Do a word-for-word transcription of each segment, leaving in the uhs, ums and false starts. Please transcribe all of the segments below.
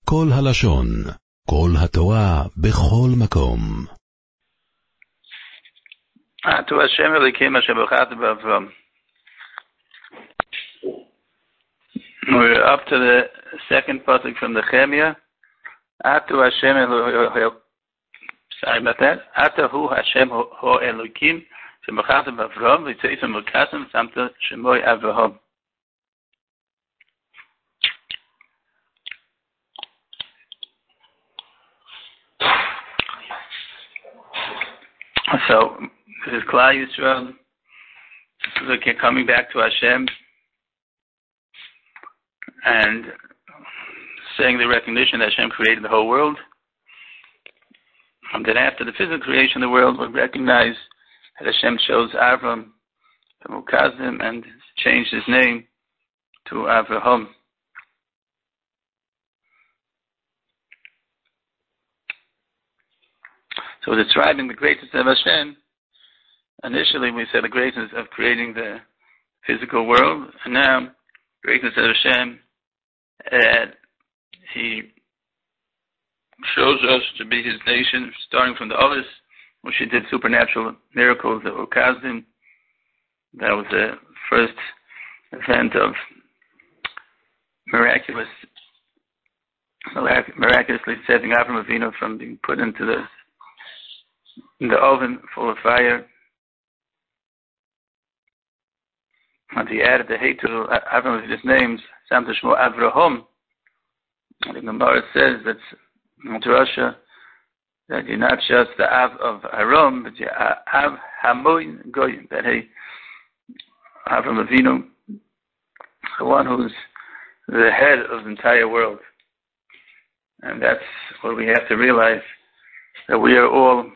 כל הלשון, כל התורה, בכל מקום. Atu Hashem Elokim Asher B'chata B'Avram. We're up to the second pasuk from the Nehemiah. Atu Hashem Elokim. Sorry about that. Atu Hu Hashem Ho Elokim Asher B'chata B'Avram V'Tzeisam B'Kasim Samta Shemoi Avraham. So this is Klal Yisrael looking, coming back to Hashem and saying the recognition that Hashem created the whole world. And then after the physical creation of the world, we recognize that Hashem chose Avram from Ukazim and changed his name to Avraham. So describing the greatness of Hashem, initially we said the greatness of creating the physical world, and now greatness of Hashem, and He shows us to be His nation, starting from the others, which He did supernatural miracles that were Kazdim. That was the first event of miraculous, miraculously saving Avram Avinu from being put into the in the oven full of fire. And he added the hey to Avram of his names, Samta Shmo Avraham. And the Gemara says that in Russia that you're not just the Av of Aram, but you're Av Hamoin Goyim. That hey, Avram Avinu, the one who's the head of the entire world. And that's what we have to realize, that we are all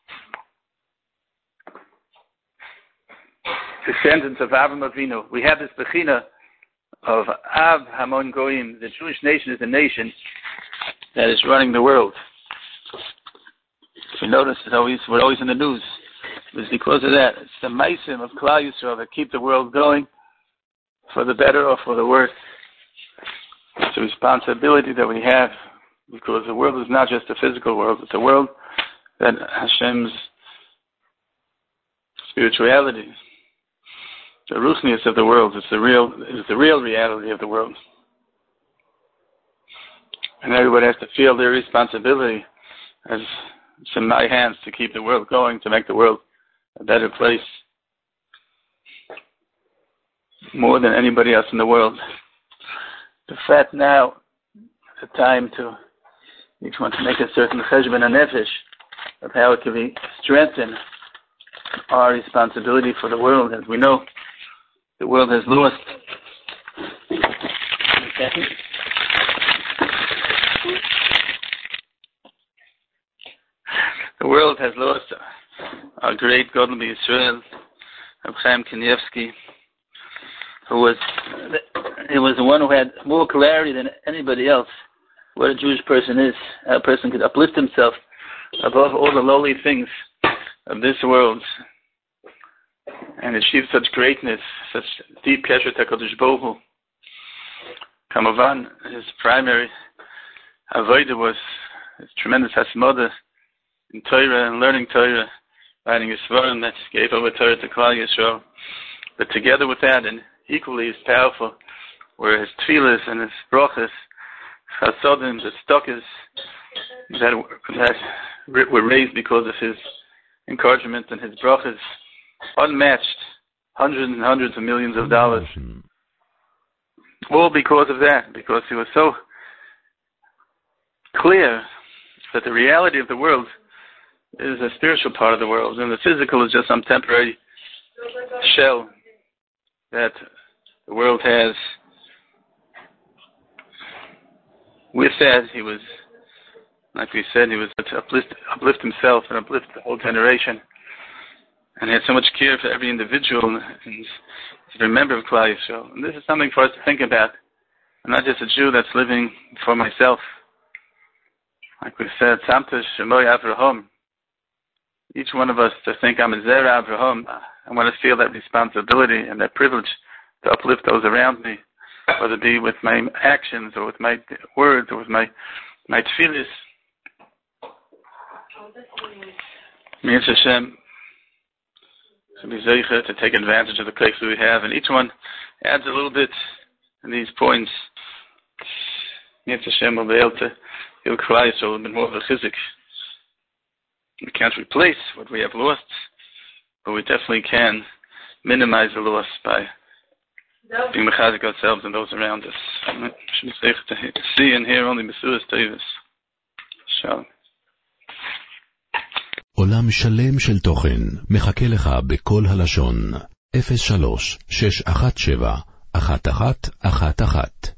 descendants of Avram Avinu. We have this bechina of Av Hamon Goyim. The Jewish nation is a nation that is running the world. If you notice, it's always, we're always in the news. It's because of that. It's the meisim of Klal Yisrael that keep the world going, for the better or for the worse. It's a responsibility that we have, because the world is not just a physical world. It's a world that Hashem's spirituality, the ruchnius of the world, is the real is the real reality of the world. And everybody has to feel their responsibility, as it's in my hands to keep the world going, to make the world a better place, more than anybody else in the world. The fact now, the time to each one to make a certain cheshbon nefesh of how it can be strengthened, our responsibility for the world. As we know, the world has lost. The world has lost our great Gadol B'Yisrael, Reb Chaim Kanievsky, who was he was the one who had more clarity than anybody else what a Jewish person is. How a person could uplift himself above all the lowly things of this world and achieve such greatness, such deep kesher to HaKadosh Baruch Hu. Kamavan, his primary avodah was his tremendous hasmoda in Torah and learning Torah, writing his svarim that gave over Torah to Klal Yisrael. But together with that, and equally as powerful, were his tefillas and his brachas, chasodim, the stokas that, that were raised because of his encouragement and his brachas, unmatched, hundreds and hundreds of millions of dollars. All because of that, because he was so clear that the reality of the world is a spiritual part of the world, and the physical is just some temporary shell that the world has. With that, he was, like we said, he was to uplift, uplift himself and uplift the whole generation. And he had so much care for every individual, and to remember Klal Yisrael. And this is something for us to think about. I'm not just a Jew that's living for myself. Like we said, Samta Shemoi Avraham. Each one of us to think I'm a Zera Avraham. I want to feel that responsibility and that privilege to uplift those around me, whether it be with my actions or with my words or with my my tefillah is, Mitzvah Hashem, to be zeicha, to take advantage of the place we have, and each one adds a little bit in these points. Mitzvah Hashem will be able to give Klal Yisrael a little bit more of a chizik. We can't replace what we have lost, but we definitely can minimize the loss by being mechazik ourselves and those around us. We should be zeicha to see and hear only Mesuras Tovos. Shalom. עולם שלם של תוכן מחכה לך בכל הלשון אפס שלוש שש אחת שבע אחת אחת אחת אחת